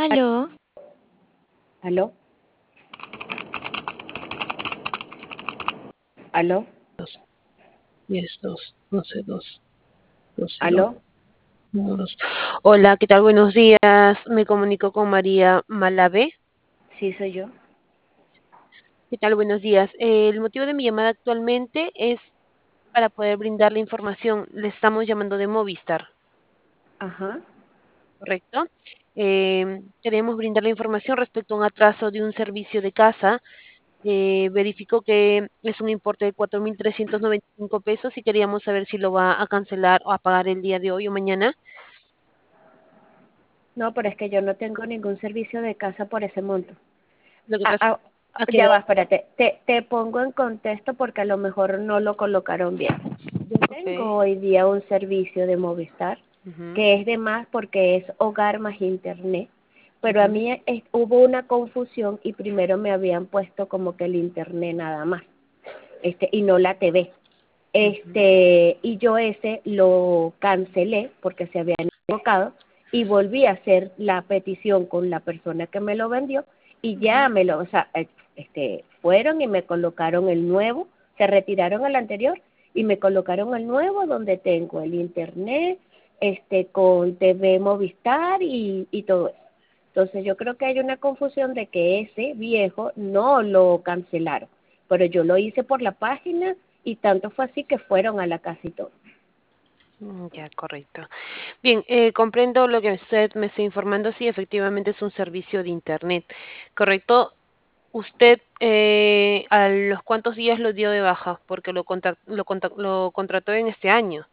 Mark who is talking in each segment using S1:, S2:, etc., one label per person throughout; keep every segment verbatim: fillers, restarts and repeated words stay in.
S1: Aló,
S2: ¿Aló? ¿Aló?
S3: diez, dos, once, dos, doce, dos,
S2: ¿Aló?
S3: uno, dos. Hola, ¿qué tal? Buenos días. Me comunico con María Malabé.
S2: Sí, soy yo.
S3: ¿Qué tal? Buenos días. Eh, el motivo de mi llamada actualmente es para poder brindarle información. Le estamos llamando de Movistar,
S2: Ajá.
S3: ¿correcto? Eh, queremos brindarle información respecto a un atraso de un servicio de casa. Eh, verificó que es un importe de cuatro mil trescientos noventa y cinco pesos y queríamos saber si lo va a cancelar o a pagar el día de hoy o mañana.
S2: No, pero es que yo no tengo ningún servicio de casa por ese monto.
S3: Lo que
S2: Ah,
S3: pasa
S2: ah,
S3: ha
S2: ya va,
S3: quedado.
S2: espérate. Te, te pongo en contexto porque a lo mejor no lo colocaron bien. Yo tengo
S3: Ok.
S2: hoy día un servicio de Movistar
S3: Ujú,
S2: que es de más porque es hogar más internet, pero a
S3: ujú,
S2: mí es- hubo una confusión y primero me habían puesto como que el internet nada más, este, y no la T V.
S3: ujú,
S2: Este, y yo ese lo cancelé porque se habían equivocado y volví a hacer la petición con la persona que me lo vendió y ya
S3: ujú,
S2: me lo, o sea, eh, este, fueron y me colocaron el nuevo, se retiraron el anterior y me colocaron el nuevo donde tengo el internet, este, con T V Movistar y, y todo eso. Entonces yo creo que hay una confusión de que ese viejo no lo cancelaron, pero yo lo hice por la página y tanto fue así que fueron a la casa y todo.
S3: mm, ya, correcto. Bien, eh, comprendo lo que usted me está informando. Sí, efectivamente es un servicio de Internet, ¿correcto? ¿Usted eh, a los cuántos días lo dio de baja? Porque lo, contra- lo, contra- lo contrató en este año.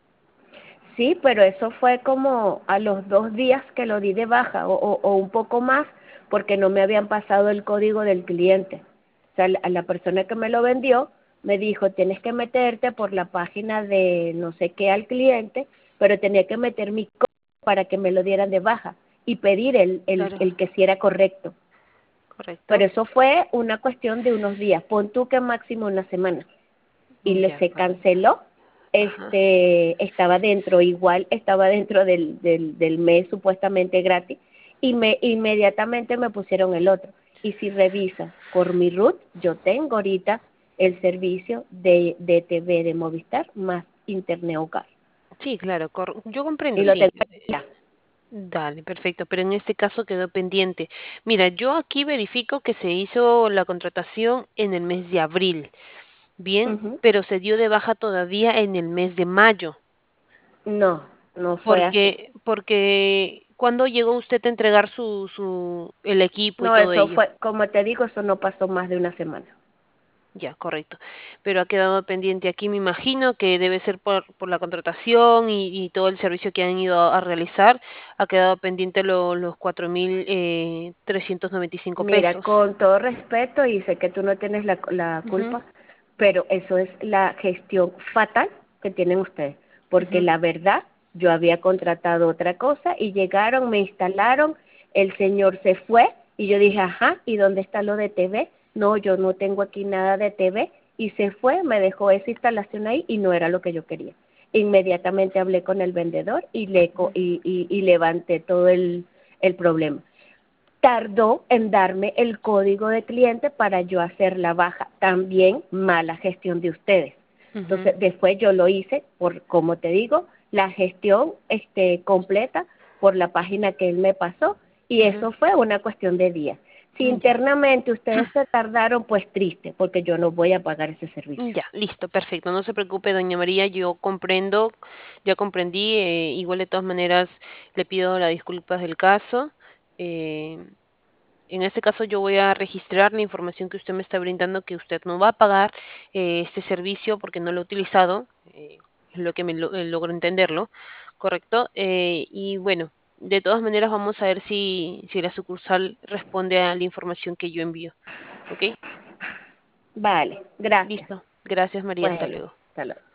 S2: Sí, pero eso fue como a los dos días que lo di de baja o, o, o un poco más porque no me habían pasado el código del cliente. O sea, la, la persona que me lo vendió me dijo, tienes que meterte por la página de no sé qué al cliente, pero tenía que meter mi código para que me lo dieran de baja y pedir el, el,
S3: Claro,
S2: el que sí era correcto. Pero
S3: correcto.
S2: eso fue una cuestión de unos días, pon tú que máximo una semana. Y
S3: Mm,
S2: le
S3: ya,
S2: se
S3: correcto.
S2: canceló,
S3: Ajá.
S2: este, estaba dentro, igual estaba dentro del, del, del mes supuestamente gratis, y me inmediatamente me pusieron el otro. Y si revisas por mi root, yo tengo ahorita el servicio de, de T V de Movistar más Internet hogar.
S3: Sí, claro, cor- yo comprendo,
S2: Y lo
S3: sí.
S2: tengo ya.
S3: Dale, perfecto, pero en este caso quedó pendiente. Mira, yo aquí verifico que se hizo la contratación en el mes de abril, bien,
S2: Ujú.
S3: pero se dio de baja todavía en el mes de mayo,
S2: No, no fue así.
S3: porque, porque ¿cuándo llegó usted a entregar su, su, el equipo y
S2: No,
S3: todo
S2: eso
S3: ello?
S2: fue, como te digo, eso no pasó más de una semana.
S3: Ya, correcto. Pero ha quedado pendiente aquí, me imagino que debe ser por, por la contratación y, y todo el servicio que han ido a, a realizar. Ha quedado pendiente lo- los cuatro mil eh, trescientos noventa y cinco
S2: Mira,
S3: pesos.
S2: con todo respeto, y sé que tú no tienes la, la
S3: Ujú,
S2: culpa, pero eso es la gestión fatal que tienen ustedes, porque
S3: ujú,
S2: la verdad, yo había contratado otra cosa y llegaron, me instalaron, el señor se fue y yo dije, ajá, ¿y dónde está lo de T V? No, yo no tengo aquí nada de T V y se fue, me dejó esa instalación ahí y no era lo que yo quería. Inmediatamente hablé con el vendedor y, le, co-
S3: ujú.
S2: y, y, y levanté todo el, el problema. Tardó en darme el código de cliente para yo hacer la baja. También mala gestión de ustedes.
S3: Ujú,
S2: Entonces, después yo lo hice por, como te digo, la gestión este, completa por la página que él me pasó y
S3: ujú.
S2: eso fue una cuestión de días. Si
S3: Mm, ya.
S2: internamente ustedes se tardaron, pues triste, porque yo no voy a pagar ese servicio.
S3: Ya, listo, perfecto. No se preocupe, doña María, yo comprendo, ya comprendí. Eh, igual de todas maneras le pido las disculpas del caso. Eh, en este caso yo voy a registrar la información que usted me está brindando, que usted no va a pagar eh, este servicio porque no lo ha utilizado, eh, es lo que me lo- eh, logro entenderlo, ¿correcto? Eh, y bueno, de todas maneras vamos a ver si, si la sucursal responde a la información que yo envío, ¿ok?
S2: Vale, gracias.
S3: Listo. Gracias, María. Hasta
S2: Bueno,
S3: luego.
S2: hasta luego.